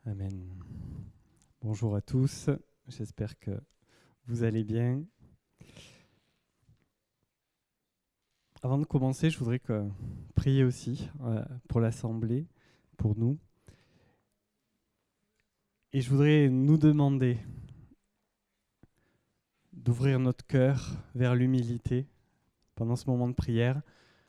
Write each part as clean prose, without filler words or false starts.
Amen. Bonjour à tous, j'espère que vous allez bien. Avant de commencer, je voudrais prier aussi pour l'Assemblée, pour nous. Et je voudrais nous demander d'ouvrir notre cœur vers l'humilité pendant ce moment de prière.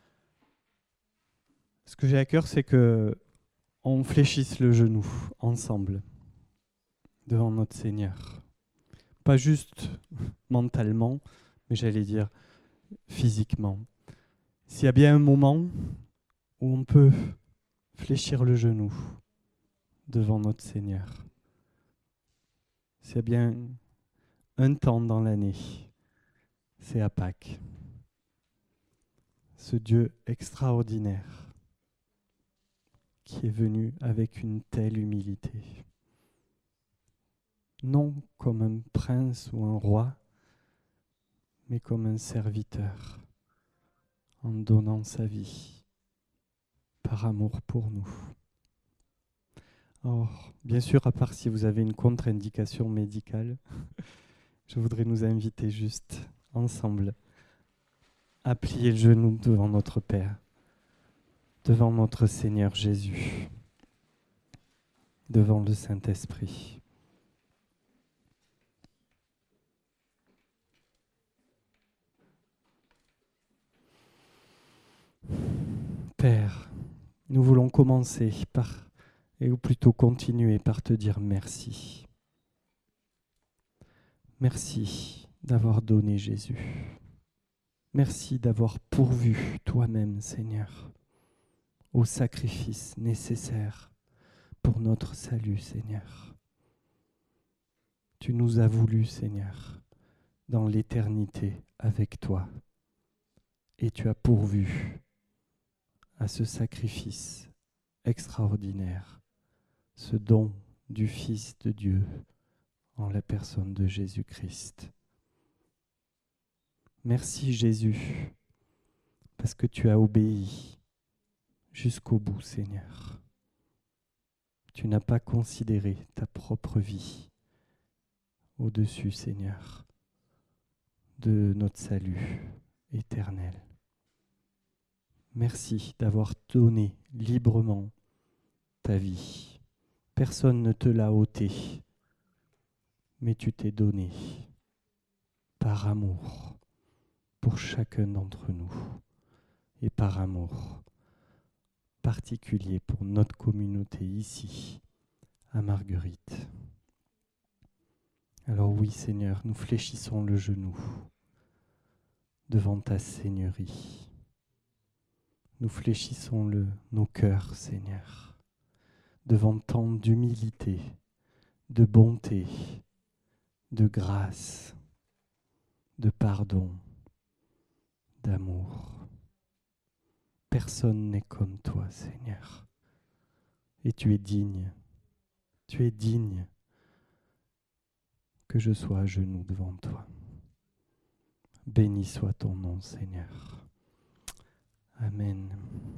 Ce que j'ai à cœur, c'est qu'on fléchisse le genou ensemble devant notre Seigneur. Pas juste mentalement, mais j'allais dire physiquement. S'il y a bien un moment où on peut fléchir le genou devant notre Seigneur, s'il y a bien un temps dans l'année, c'est à Pâques. Ce Dieu extraordinaire qui est venu avec une telle humilité. Non comme un prince ou un roi, mais comme un serviteur, en donnant sa vie par amour pour nous. Alors, bien sûr, à part si vous avez une contre-indication médicale, je voudrais nous inviter juste ensemble à plier le genou devant notre Père, devant notre Seigneur Jésus, devant le Saint-Esprit. Père, nous voulons commencer ou plutôt continuer par te dire merci. Merci d'avoir donné Jésus. Merci d'avoir pourvu toi-même, Seigneur, au sacrifice nécessaire pour notre salut, Seigneur. Tu nous as voulu, Seigneur, dans l'éternité avec toi, et tu as pourvu à ce sacrifice extraordinaire, ce don du Fils de Dieu en la personne de Jésus-Christ. Merci Jésus, parce que tu as obéi jusqu'au bout, Seigneur. Tu n'as pas considéré ta propre vie au-dessus, Seigneur, de notre salut éternel. Merci d'avoir donné librement ta vie. Personne ne te l'a ôté, mais tu t'es donné par amour pour chacun d'entre nous et par amour particulier pour notre communauté ici à Marguerite. Alors oui, Seigneur, nous fléchissons le genou devant ta Seigneurie. Nous fléchissons nos cœurs, Seigneur, devant tant d'humilité, de bonté, de grâce, de pardon, d'amour. Personne n'est comme toi, Seigneur. Et tu es digne que je sois à genoux devant toi. Béni soit ton nom, Seigneur. Amen.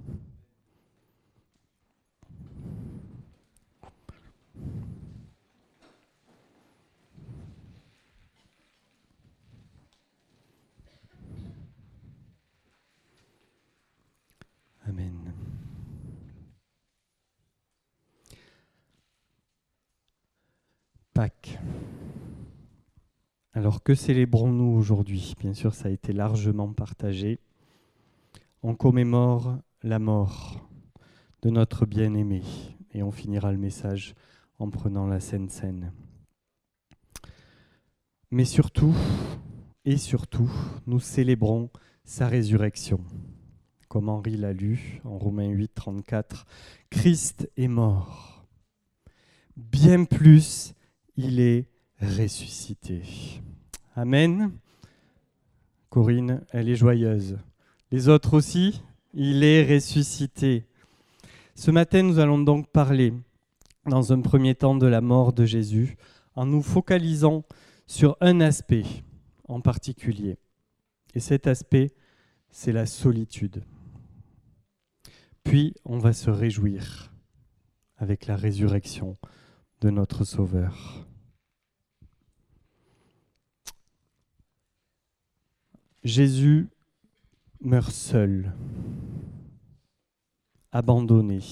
Amen. Pâques. Alors que célébrons-nous aujourd'hui ? Bien sûr, ça a été largement partagé. On commémore la mort de notre bien-aimé et on finira le message en prenant la Sainte Seine. Mais surtout, nous célébrons sa résurrection. Comme Henri l'a lu en Romains 8, 34, Christ est mort. Bien plus, il est ressuscité. Amen. Corinne, elle est joyeuse. Les autres aussi, il est ressuscité. Ce matin, nous allons donc parler, dans un premier temps, de la mort de Jésus, en nous focalisant sur un aspect en particulier. Et cet aspect, c'est la solitude. Puis, on va se réjouir avec la résurrection de notre Sauveur. Jésus meurt seul, abandonné.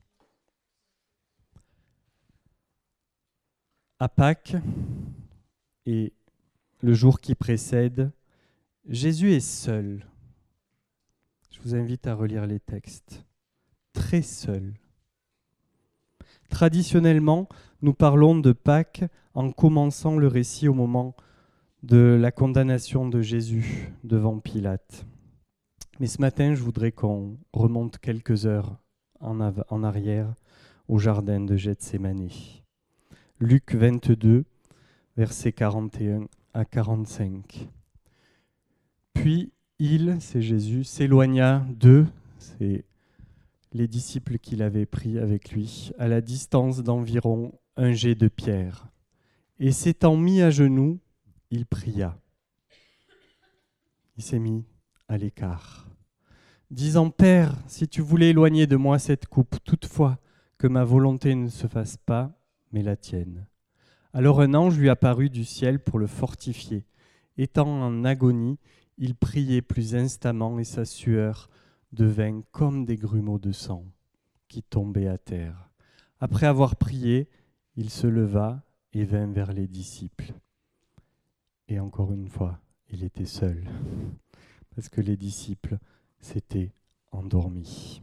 À Pâques et le jour qui précède, Jésus est seul. Je vous invite à relire les textes. Très seul. Traditionnellement, nous parlons de Pâques en commençant le récit au moment de la condamnation de Jésus devant Pilate. Mais ce matin, je voudrais qu'on remonte quelques heures en arrière au jardin de Gethsémani. Luc 22, versets 41 à 45. Puis il, c'est Jésus, s'éloigna d'eux, c'est les disciples qu'il avait pris avec lui, à la distance d'environ un jet de pierre. Et s'étant mis à genoux, il pria. Il s'est mis à l'écart, disant « Père, si tu voulais éloigner de moi cette coupe, toutefois que ma volonté ne se fasse pas, mais la tienne. » Alors un ange lui apparut du ciel pour le fortifier. Étant en agonie, il priait plus instamment et sa sueur devint comme des grumeaux de sang qui tombaient à terre. Après avoir prié, il se leva et vint vers les disciples. Et encore une fois, il était seul, parce que les disciples s'étaient endormis.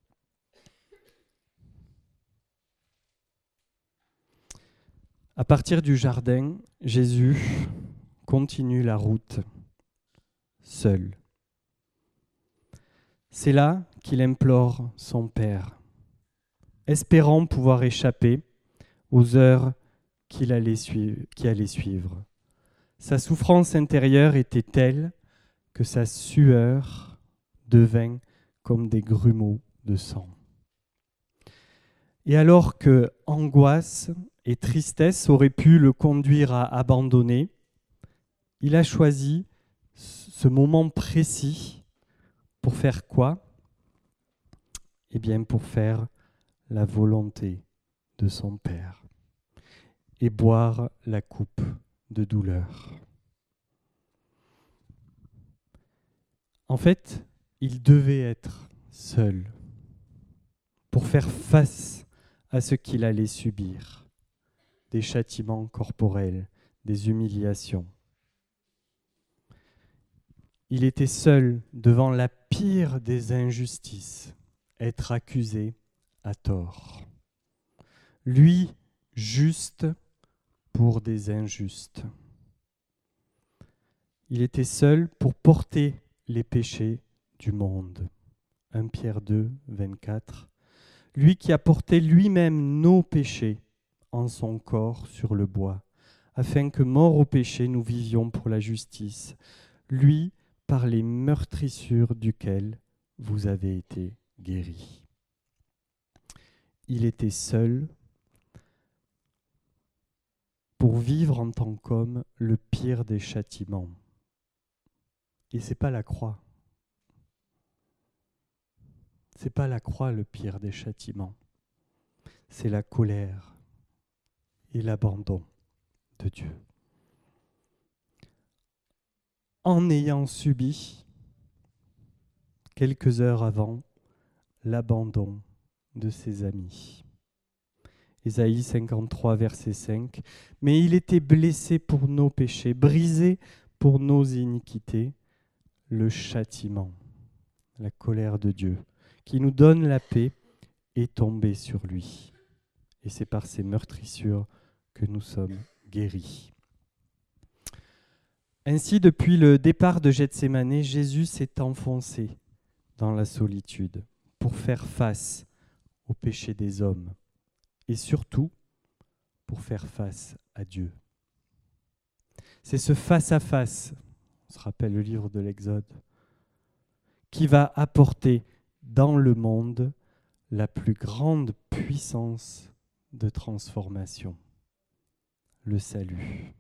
À partir du jardin, Jésus continue la route, seul. C'est là qu'il implore son Père, espérant pouvoir échapper aux heures qui allaient suivre. Sa souffrance intérieure était telle que sa sueur devint comme des grumeaux de sang. Et alors que angoisse et tristesse auraient pu le conduire à abandonner, il a choisi ce moment précis pour faire quoi ? Eh bien, pour faire la volonté de son Père et boire la coupe de douleur. En fait, il devait être seul pour faire face à ce qu'il allait subir, des châtiments corporels, des humiliations. Il était seul devant la pire des injustices, être accusé à tort. Lui, juste pour des injustes. Il était seul pour porter les péchés du monde. 1 Pierre 2, 24. Lui qui a porté lui-même nos péchés en son corps sur le bois, afin que, morts au péché, nous vivions pour la justice. Lui, par les meurtrissures duquel vous avez été guéris. Il était seul pour vivre en tant qu'homme le pire des châtiments. Et c'est pas la croix. C'est pas la croix le pire des châtiments. C'est la colère et l'abandon de Dieu. En ayant subi, quelques heures avant, l'abandon de ses amis. Ésaïe 53, verset 5. « Mais il était blessé pour nos péchés, brisé pour nos iniquités, le châtiment, la colère de Dieu, qui nous donne la paix, est tombé sur lui. Et c'est par ces meurtrissures que nous sommes guéris. » Ainsi, depuis le départ de Gethsémani, Jésus s'est enfoncé dans la solitude pour faire face au péché des hommes et surtout pour faire face à Dieu. C'est ce face-à-face, on se rappelle le livre de l'Exode, qui va apporter dans le monde la plus grande puissance de transformation, le salut.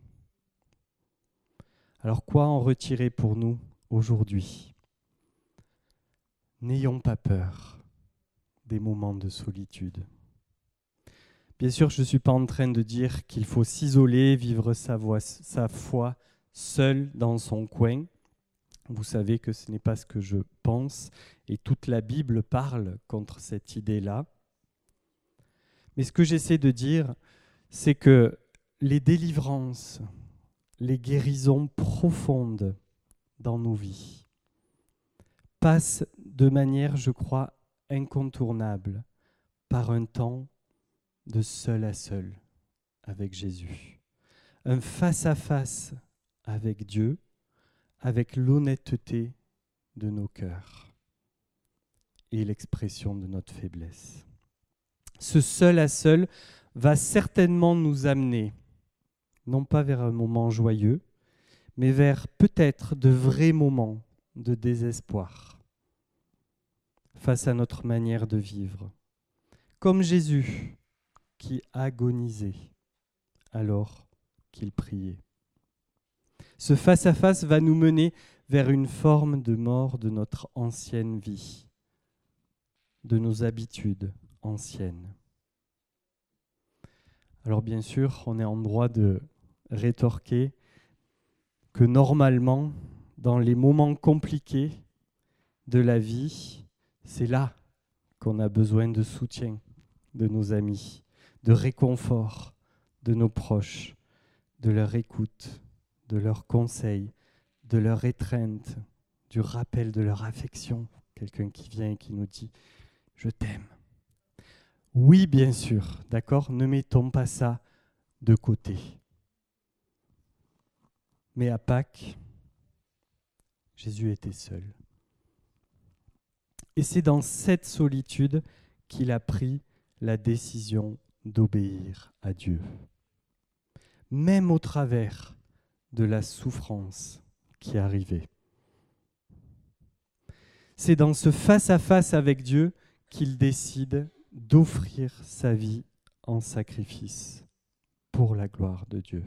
Alors quoi en retirer pour nous aujourd'hui ? N'ayons pas peur des moments de solitude. Bien sûr, je ne suis pas en train de dire qu'il faut s'isoler, vivre sa foi seul dans son coin. Vous savez que ce n'est pas ce que je pense, et toute la Bible parle contre cette idée-là. Mais ce que j'essaie de dire, c'est que les délivrances, les guérisons profondes dans nos vies passent de manière, je crois, incontournable par un temps de seul à seul avec Jésus. Un face-à-face avec Dieu, avec l'honnêteté de nos cœurs et l'expression de notre faiblesse. Ce seul à seul va certainement nous amener, non pas vers un moment joyeux, mais vers peut-être de vrais moments de désespoir face à notre manière de vivre. Comme Jésus qui agonisait alors qu'il priait. Ce face-à-face va nous mener vers une forme de mort de notre ancienne vie, de nos habitudes anciennes. Alors bien sûr, on est en droit de rétorquer que normalement, dans les moments compliqués de la vie, c'est là qu'on a besoin de soutien de nos amis, de réconfort de nos proches, de leur écoute, de leurs conseils, de leur étreinte, du rappel de leur affection. Quelqu'un qui vient et qui nous dit « Je t'aime ». Oui, bien sûr, d'accord, ne mettons pas ça de côté. Mais à Pâques, Jésus était seul. Et c'est dans cette solitude qu'il a pris la décision d'obéir à Dieu. Même au travers de la souffrance qui arrivait. C'est dans ce face-à-face avec Dieu qu'il décide d'offrir sa vie en sacrifice pour la gloire de Dieu.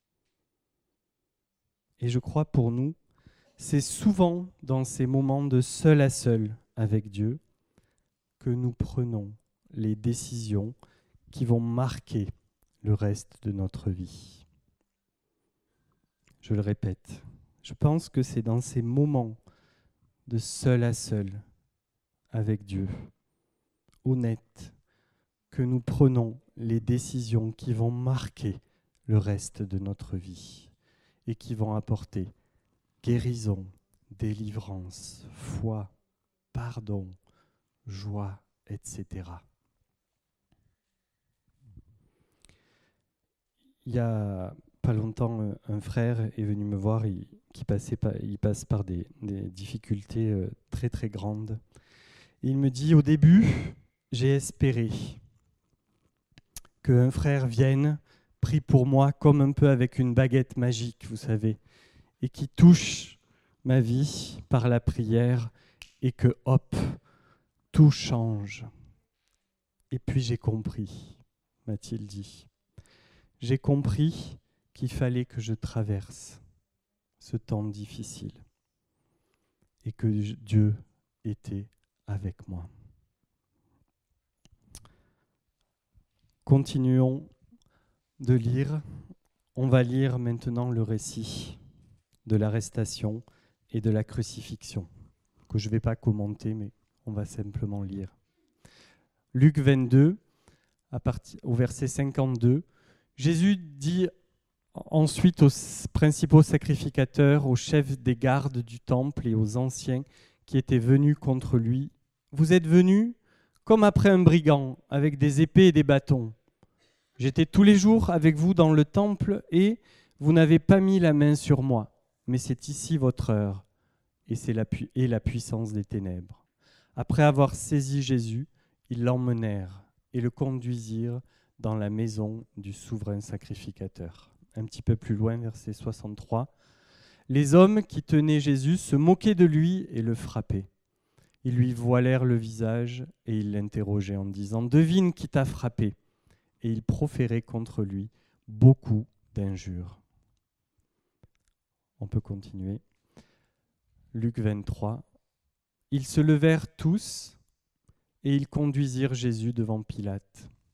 Et je crois pour nous, c'est souvent dans ces moments de seul à seul avec Dieu que nous prenons les décisions qui vont marquer le reste de notre vie. Je le répète, je pense que c'est dans ces moments de seul à seul avec Dieu, honnête, que nous prenons les décisions qui vont marquer le reste de notre vie et qui vont apporter guérison, délivrance, foi, pardon, joie, etc. Il y a pas longtemps, un frère est venu me voir, il passe par des difficultés très très grandes. Et il me dit, au début, j'ai espéré qu'un frère vienne, prie pour moi comme un peu avec une baguette magique, vous savez, et qui touche ma vie par la prière et que hop, tout change. Et puis j'ai compris, m'a-t-il dit. J'ai compris qu'il fallait que je traverse ce temps difficile et que Dieu était avec moi. Continuons de lire. On va lire maintenant le récit de l'arrestation et de la crucifixion, que je ne vais pas commenter, mais on va simplement lire. Luc 22, au verset 52, Jésus dit ensuite aux principaux sacrificateurs, aux chefs des gardes du temple et aux anciens qui étaient venus contre lui, « Vous êtes venus comme après un brigand, avec des épées et des bâtons. J'étais tous les jours avec vous dans le temple et vous n'avez pas mis la main sur moi. Mais c'est ici votre heure et c'est la puissance des ténèbres. » Après avoir saisi Jésus, ils l'emmenèrent et le conduisirent dans la maison du souverain sacrificateur. Un petit peu plus loin, verset 63. Les hommes qui tenaient Jésus se moquaient de lui et le frappaient. Ils lui voilèrent le visage et ils l'interrogeaient en disant « Devine qui t'a frappé ?» Et ils proféraient contre lui beaucoup d'injures. On peut continuer. Luc 23. Ils se levèrent tous et ils conduisirent Jésus devant Pilate.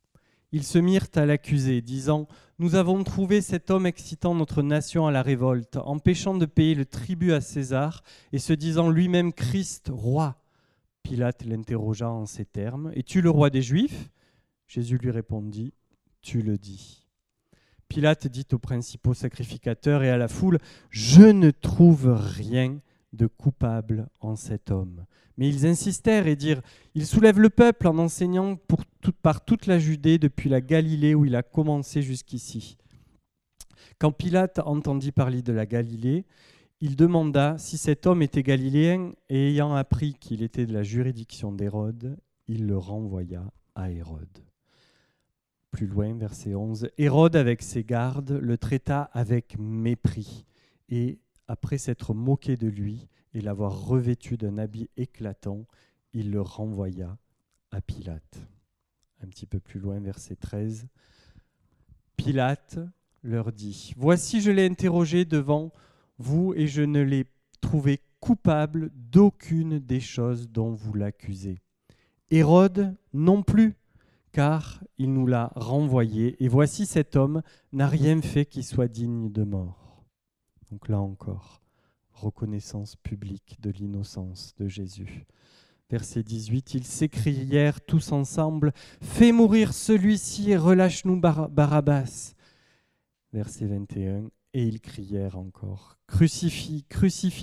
Ils se mirent à l'accuser, disant « Nous avons trouvé cet homme excitant notre nation à la révolte, empêchant de payer le tribut à César et se disant lui-même Christ, roi. » Pilate l'interrogea en ces termes « Es-tu le roi des Juifs ?» Jésus lui répondit « Tu le dis. » Pilate dit aux principaux sacrificateurs et à la foule « Je ne trouve rien de coupable en cet homme. » Mais ils insistèrent et dirent « Il soulève le peuple en enseignant par toute la Judée depuis la Galilée où il a commencé jusqu'ici. » Quand Pilate entendit parler de la Galilée, il demanda si cet homme était galiléen et ayant appris qu'il était de la juridiction d'Hérode, il le renvoya à Hérode. Plus loin, verset 11, Hérode, avec ses gardes, le traita avec mépris et, après s'être moqué de lui et l'avoir revêtu d'un habit éclatant, il le renvoya à Pilate. Un petit peu plus loin, verset 13, Pilate leur dit « Voici, je l'ai interrogé devant vous et je ne l'ai trouvé coupable d'aucune des choses dont vous l'accusez. Hérode non plus, car il nous l'a renvoyé, et voici cet homme n'a rien fait qui soit digne de mort. » Donc là encore, reconnaissance publique de l'innocence de Jésus. Verset 18, ils s'écrièrent tous ensemble, « Fais mourir celui-ci et relâche-nous Barabbas. » Verset 21, et ils crièrent encore, « Crucifie, crucifie-le !»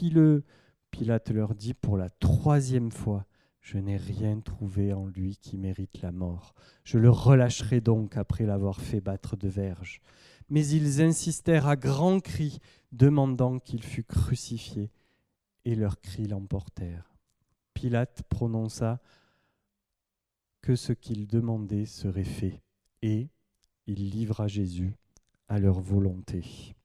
Pilate leur dit pour la 3e fois, « Je n'ai rien trouvé en lui qui mérite la mort. Je le relâcherai donc après l'avoir fait battre de verges. » Mais ils insistèrent à grands cris, demandant qu'il fût crucifié, et leurs cris l'emportèrent. Pilate prononça que ce qu'ils demandaient serait fait, et il livra Jésus à leur volonté.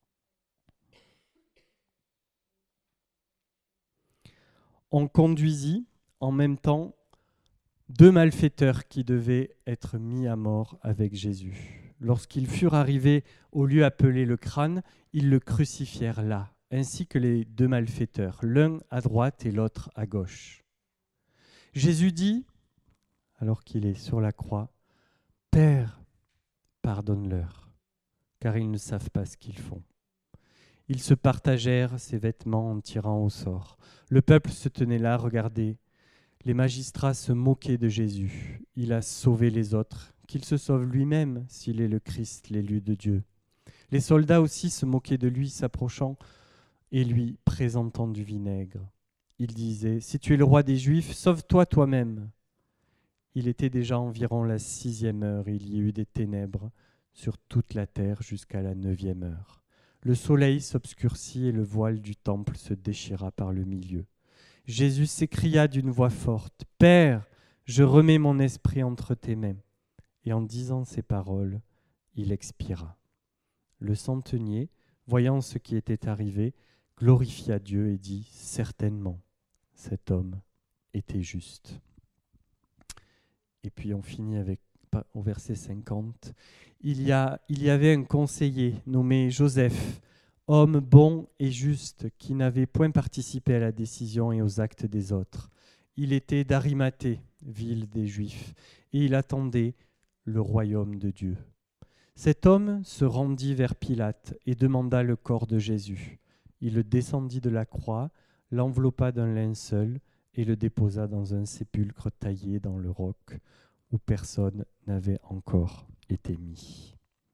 On conduisit en même temps 2 malfaiteurs qui devaient être mis à mort avec Jésus. Lorsqu'ils furent arrivés au lieu appelé le crâne, ils le crucifièrent là, ainsi que les 2 malfaiteurs, l'un à droite et l'autre à gauche. Jésus dit, alors qu'il est sur la croix, « Père, pardonne-leur, car ils ne savent pas ce qu'ils font. » Ils se partagèrent ses vêtements en tirant au sort. Le peuple se tenait là, regardez. Les magistrats se moquaient de Jésus. Il a sauvé les autres, qu'il se sauve lui-même s'il est le Christ, l'élu de Dieu. Les soldats aussi se moquaient de lui, s'approchant et lui présentant du vinaigre. Ils disaient « Si tu es le roi des Juifs, sauve-toi toi-même. » Il était déjà environ la 6e heure et il y eut des ténèbres sur toute la terre jusqu'à la 9e heure. Le soleil s'obscurcit et le voile du temple se déchira par le milieu. Jésus s'écria d'une voix forte, « Père, je remets mon esprit entre tes mains. » Et en disant ces paroles, il expira. Le centenier, voyant ce qui était arrivé, glorifia Dieu et dit, « Certainement, cet homme était juste. » Et puis on finit au verset 50. Il y avait un conseiller nommé Joseph, homme bon et juste, qui n'avait point participé à la décision et aux actes des autres. Il était d'Arimathée, ville des Juifs, et il attendait le royaume de Dieu. Cet homme se rendit vers Pilate et demanda le corps de Jésus. Il le descendit de la croix, l'enveloppa d'un linceul et le déposa dans un sépulcre taillé dans le roc où personne n'avait encore été mis.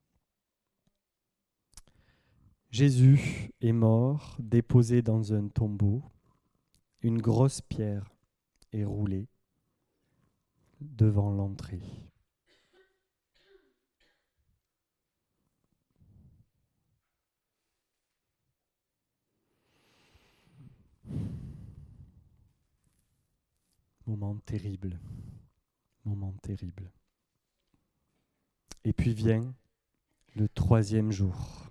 Jésus est mort, déposé dans un tombeau. Une grosse pierre est roulée devant l'entrée. Moment terrible. Moment terrible. Et puis vient le 3e jour.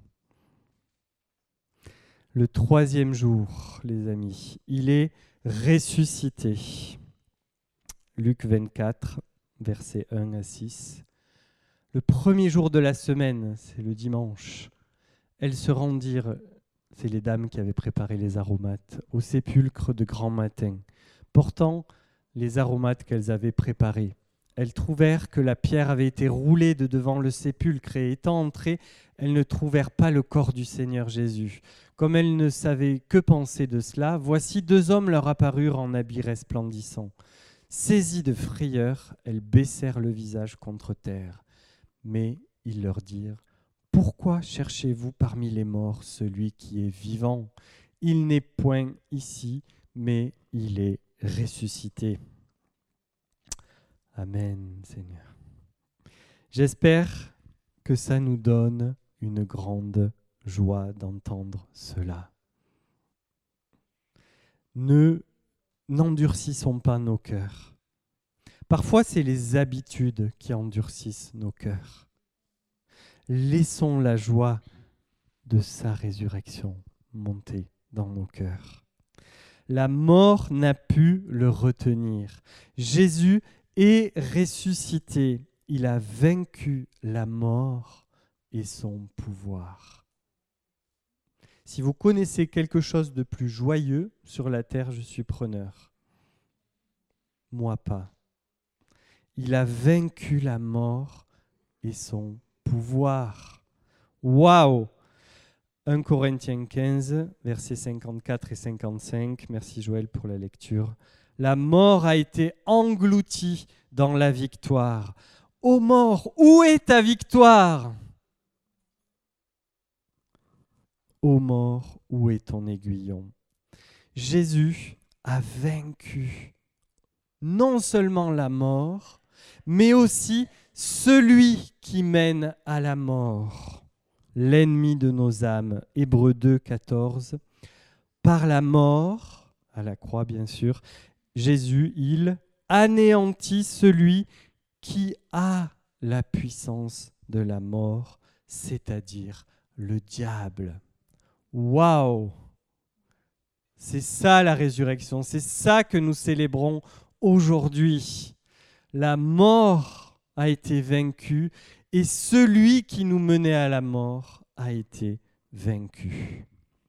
Le 3e jour, les amis, il est ressuscité. Luc 24, versets 1 à 6. Le 1er jour de la semaine, c'est le dimanche, elles se rendirent, c'est les dames qui avaient préparé les aromates, au sépulcre de grand matin, portant les aromates qu'elles avaient préparés. elles trouvèrent que la pierre avait été roulée de devant le sépulcre et étant entrées, elles ne trouvèrent pas le corps du Seigneur Jésus. Comme elles ne savaient que penser de cela, voici 2 hommes leur apparurent en habits resplendissants. Saisies de frayeur, elles baissèrent le visage contre terre. Mais ils leur dirent : « Pourquoi cherchez-vous parmi les morts celui qui est vivant ? Il n'est point ici, mais il est ressuscité. » Amen, Seigneur. J'espère que ça nous donne une grande joie d'entendre cela. N'endurcissons pas nos cœurs. Parfois, c'est les habitudes qui endurcissent nos cœurs. Laissons la joie de sa résurrection monter dans nos cœurs. La mort n'a pu le retenir. Jésus est ressuscité. Il a vaincu la mort et son pouvoir. Si vous connaissez quelque chose de plus joyeux sur la terre, je suis preneur. Moi pas. Il a vaincu la mort et son pouvoir. Waouh! 1 Corinthiens 15, versets 54 et 55. Merci Joël pour la lecture. La mort a été engloutie dans la victoire. Ô mort, où est ta victoire ? Ô mort, où est ton aiguillon ? Jésus a vaincu non seulement la mort, mais aussi celui qui mène à la mort, l'ennemi de nos âmes. Hébreux 2, 14. Par la mort, à la croix bien sûr, Jésus, il anéantit celui qui a la puissance de la mort, c'est-à-dire le diable. Waouh! C'est ça la résurrection, c'est ça que nous célébrons aujourd'hui. La mort a été vaincue et celui qui nous menait à la mort a été vaincu.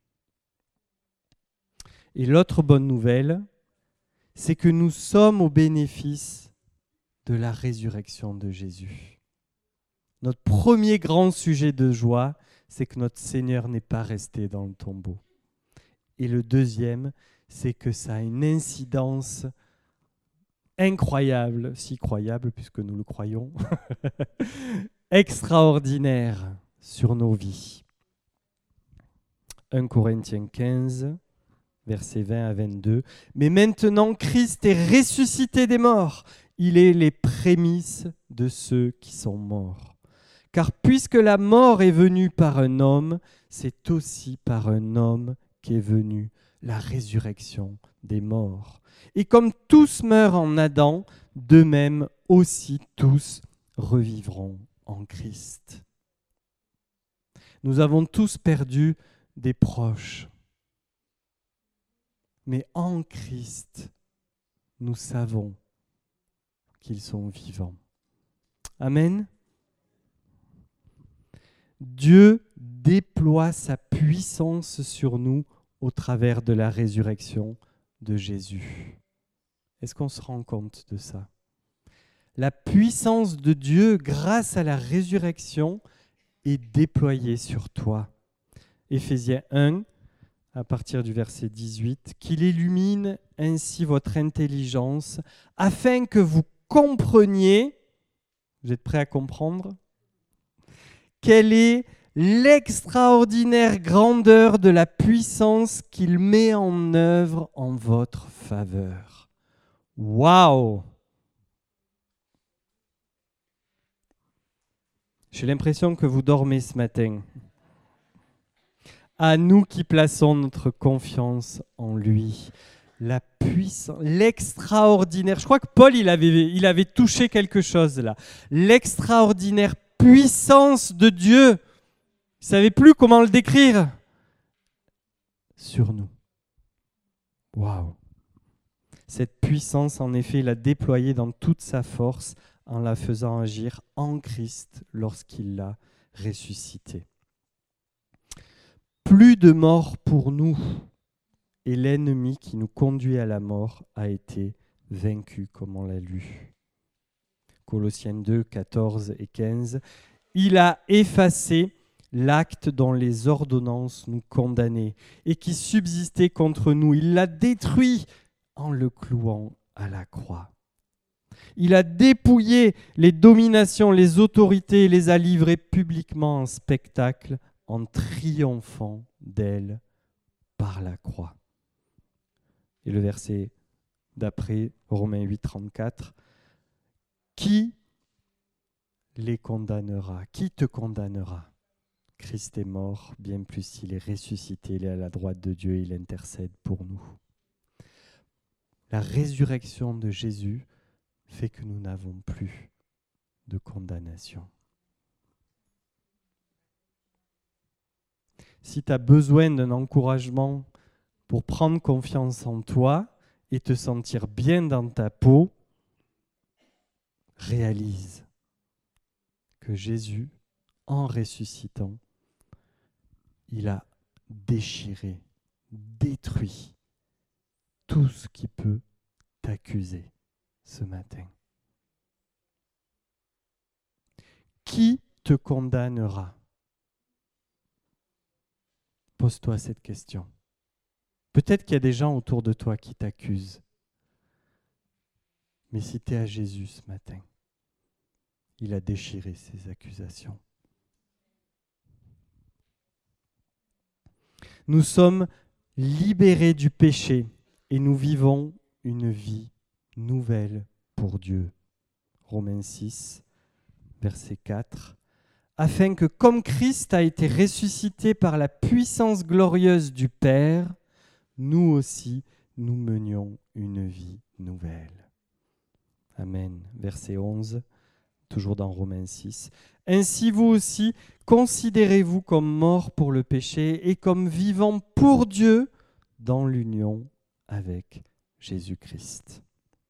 Et l'autre bonne nouvelle, c'est que nous sommes au bénéfice de la résurrection de Jésus. Notre premier grand sujet de joie, c'est que notre Seigneur n'est pas resté dans le tombeau. Et le deuxième, c'est que ça a une incidence incroyable, si croyable puisque nous le croyons, extraordinaire sur nos vies. 1 Corinthiens 15, versets 20 à 22. Mais maintenant, Christ est ressuscité des morts. Il est les prémices de ceux qui sont morts. Car puisque la mort est venue par un homme, c'est aussi par un homme qu'est venue la résurrection des morts. Et comme tous meurent en Adam, de même aussi tous revivront en Christ. Nous avons tous perdu des proches. Mais en Christ, nous savons qu'ils sont vivants. Amen. Dieu déploie sa puissance sur nous au travers de la résurrection de Jésus. Est-ce qu'on se rend compte de ça ? La puissance de Dieu, grâce à la résurrection, est déployée sur toi. Éphésiens 1, à partir du verset 18, « Qu'il illumine ainsi votre intelligence, afin que vous compreniez, vous êtes prêts à comprendre ? Quelle est l'extraordinaire grandeur de la puissance qu'il met en œuvre en votre faveur. » Waouh! J'ai l'impression que vous dormez ce matin. À nous qui plaçons notre confiance en lui. La puissance, l'extraordinaire. Je crois que Paul, il avait touché quelque chose là. L'extraordinaire puissance de Dieu. Il ne savait plus comment le décrire. Sur nous. Waouh! Cette puissance, en effet, il l'a déployée dans toute sa force en la faisant agir en Christ lorsqu'il l'a ressuscité. Plus de mort pour nous, et l'ennemi qui nous conduit à la mort a été vaincu, comme on l'a lu. Colossiens 2, 14 et 15. Il a effacé l'acte dont les ordonnances nous condamnaient et qui subsistait contre nous. Il l'a détruit en le clouant à la croix. Il a dépouillé les dominations, les autorités, et les a livrées publiquement en spectacle en triomphant d'elles par la croix. Et le verset d'après, Romains 8, 34, qui les condamnera? Qui te condamnera? Christ est mort, bien plus il est ressuscité, il est à la droite de Dieu, il intercède pour nous. La résurrection de Jésus fait que nous n'avons plus de condamnation. Si tu as besoin d'un encouragement pour prendre confiance en toi et te sentir bien dans ta peau, réalise que Jésus, en ressuscitant, il a déchiré, détruit tout ce qui peut t'accuser ce matin. Qui te condamnera? Pose-toi cette question. Peut-être qu'il y a des gens autour de toi qui t'accusent. Mais si tu es à Jésus ce matin, il a déchiré ces accusations. Nous sommes libérés du péché et nous vivons une vie nouvelle pour Dieu. Romains 6, verset 4. Afin que, comme Christ a été ressuscité par la puissance glorieuse du Père, nous aussi, nous menions une vie nouvelle. Amen. Verset 11, toujours dans Romains 6. Ainsi vous aussi, considérez-vous comme morts pour le péché et comme vivants pour Dieu dans l'union avec Jésus-Christ.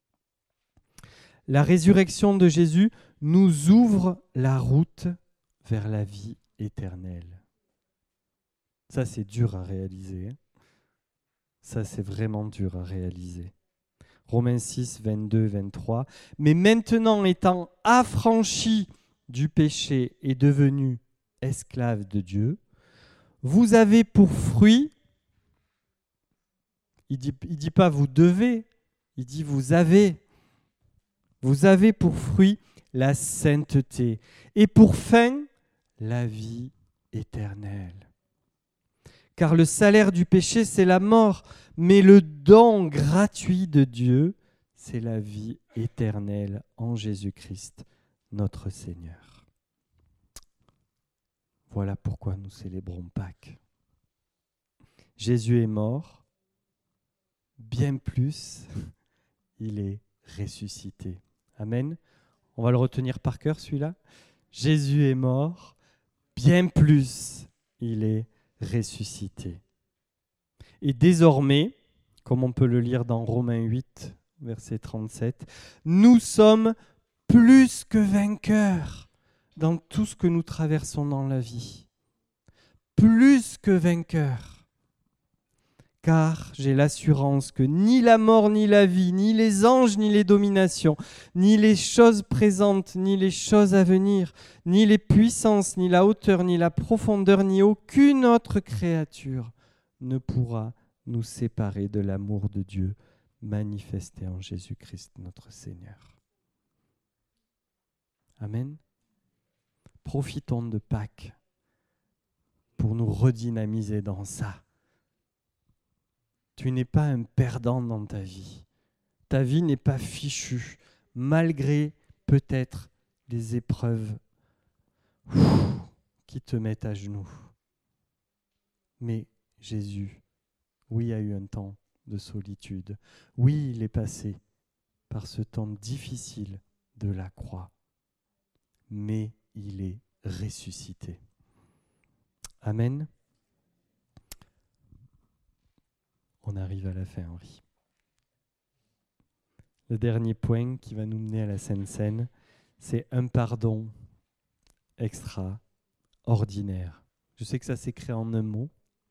La résurrection de Jésus nous ouvre la route vers la vie éternelle. Ça, c'est dur à réaliser. Ça, c'est vraiment dur à réaliser. Romains 6, 22, 23. Mais maintenant, étant affranchis du péché et devenus esclaves de Dieu, vous avez pour fruit, il dit pas vous devez, il dit vous avez pour fruit la sainteté et pour fin la vie éternelle. Car le salaire du péché, c'est la mort, mais le don gratuit de Dieu, c'est la vie éternelle en Jésus-Christ, notre Seigneur. Voilà pourquoi nous célébrons Pâques. Jésus est mort, bien plus, il est ressuscité. Amen. On va le retenir par cœur, celui-là. Jésus est mort, bien plus, il est ressuscité. Et désormais, comme on peut le lire dans Romains 8, verset 37, nous sommes plus que vainqueurs dans tout ce que nous traversons dans la vie. Plus que vainqueurs. Car j'ai l'assurance que ni la mort, ni la vie, ni les anges, ni les dominations, ni les choses présentes, ni les choses à venir, ni les puissances, ni la hauteur, ni la profondeur, ni aucune autre créature ne pourra nous séparer de l'amour de Dieu manifesté en Jésus-Christ notre Seigneur. Amen. Profitons de Pâques pour nous redynamiser dans ça. Tu n'es pas un perdant dans ta vie. Ta vie n'est pas fichue, malgré peut-être les épreuves qui te mettent à genoux. Mais Jésus, oui, a eu un temps de solitude. Oui, il est passé par ce temps difficile de la croix. Mais il est ressuscité. Amen. On arrive à la fin, Henri. Le dernier point qui va nous mener à la Sainte Seine, c'est un pardon extraordinaire. Je sais que ça s'écrit en un mot,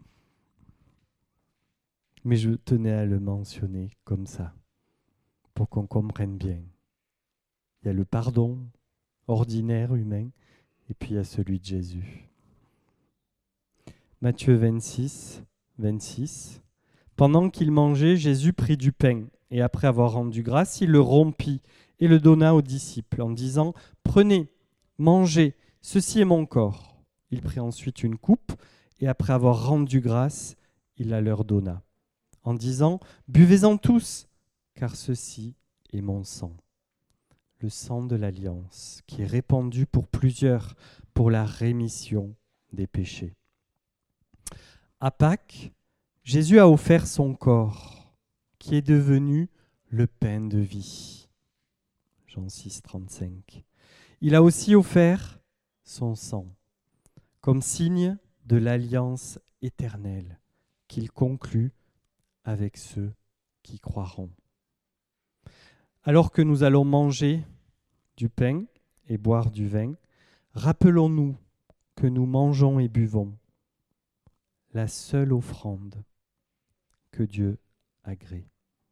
mais je tenais à le mentionner comme ça, pour qu'on comprenne bien. Il y a le pardon ordinaire, humain, et puis il y a celui de Jésus. Matthieu 26, 26. Pendant qu'il mangeait, Jésus prit du pain, et après avoir rendu grâce, il le rompit et le donna aux disciples, en disant « Prenez, mangez, ceci est mon corps. » Il prit ensuite une coupe, et après avoir rendu grâce, il la leur donna, en disant « Buvez-en tous, car ceci est mon sang, le sang de l'alliance, qui est répandu pour plusieurs, pour la rémission des péchés. » À Pâques, Jésus a offert son corps, qui est devenu le pain de vie. Jean 6, 35. Il a aussi offert son sang, comme signe de l'alliance éternelle qu'il conclut avec ceux qui croiront. Alors que nous allons manger du pain et boire du vin, rappelons-nous que nous mangeons et buvons la seule offrande que Dieu agrée.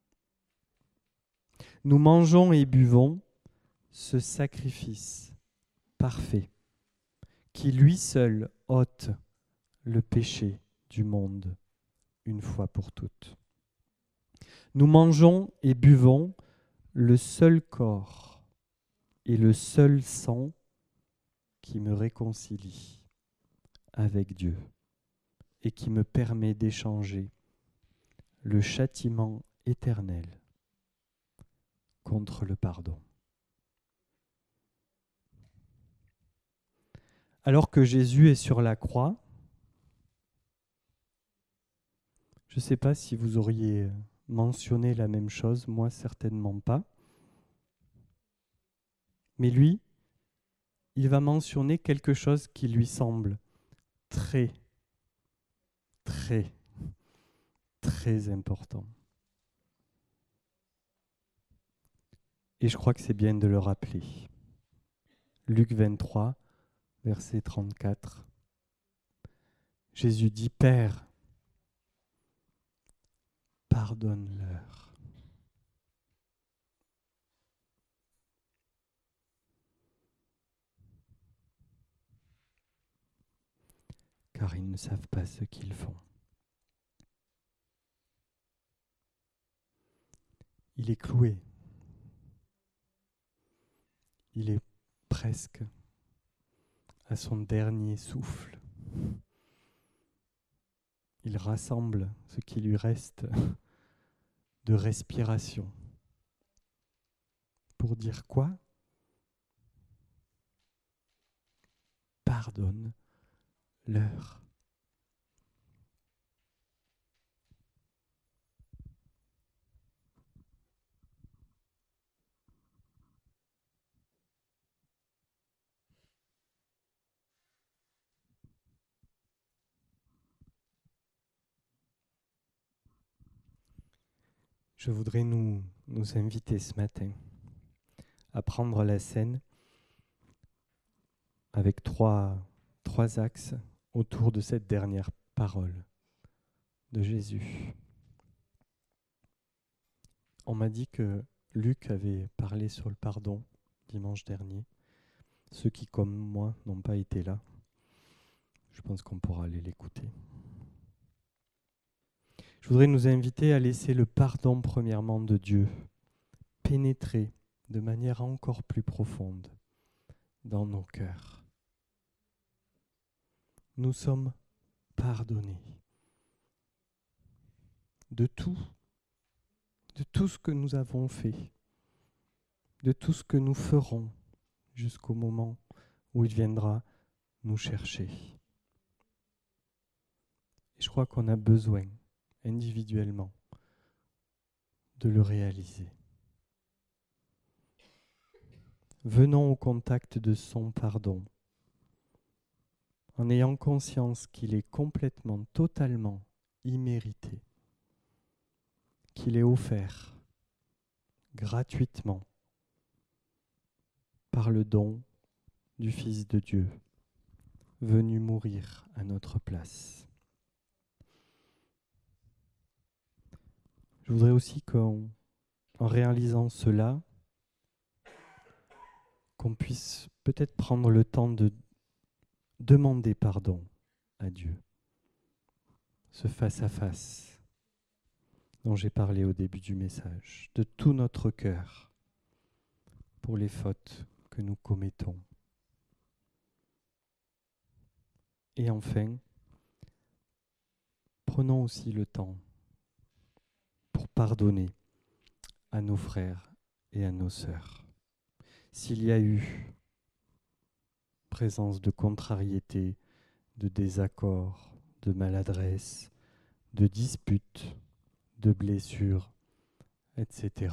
Nous mangeons et buvons ce sacrifice parfait qui lui seul ôte le péché du monde une fois pour toutes. Nous mangeons et buvons le seul corps et le seul sang qui me réconcilie avec Dieu et qui me permet d'échanger le châtiment éternel contre le pardon. Alors que Jésus est sur la croix, je ne sais pas si vous auriez mentionné la même chose, moi certainement pas. Mais lui, il va mentionner quelque chose qui lui semble très, très, très important. Et je crois que c'est bien de le rappeler. Luc 23, verset 34. Jésus dit « Père, pardonne-leur. » Car ils ne savent pas ce qu'ils font. Il est cloué. Il est presque à son dernier souffle. Il rassemble ce qui lui reste de respiration. Pour dire quoi ? Pardonne-leur. Je voudrais nous inviter ce matin à prendre la scène avec trois axes autour de cette dernière parole de Jésus. On m'a dit que Luc avait parlé sur le pardon dimanche dernier. Ceux qui, comme moi, n'ont pas été là, je pense qu'on pourra aller l'écouter. Je voudrais nous inviter à laisser le pardon, premièrement, de Dieu pénétrer de manière encore plus profonde dans nos cœurs. Nous sommes pardonnés de tout ce que nous avons fait, de tout ce que nous ferons jusqu'au moment où il viendra nous chercher. Et je crois qu'on a besoin, individuellement, de le réaliser. Venons au contact de son pardon, en ayant conscience qu'il est complètement, totalement immérité, qu'il est offert gratuitement par le don du Fils de Dieu, venu mourir à notre place. Je voudrais aussi qu'en réalisant cela, qu'on puisse peut-être prendre le temps de demander pardon à Dieu. Ce face-à-face dont j'ai parlé au début du message, de tout notre cœur, pour les fautes que nous commettons. Et enfin, prenons aussi le temps pour pardonner à nos frères et à nos sœurs. S'il y a eu présence de contrariété, de désaccord, de maladresse, de disputes, de blessures, etc.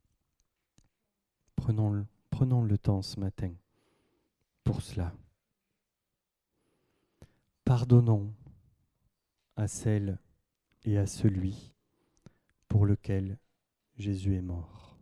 Prenons le temps ce matin pour cela. Pardonnons à celle et à celui pour lequel Jésus est mort.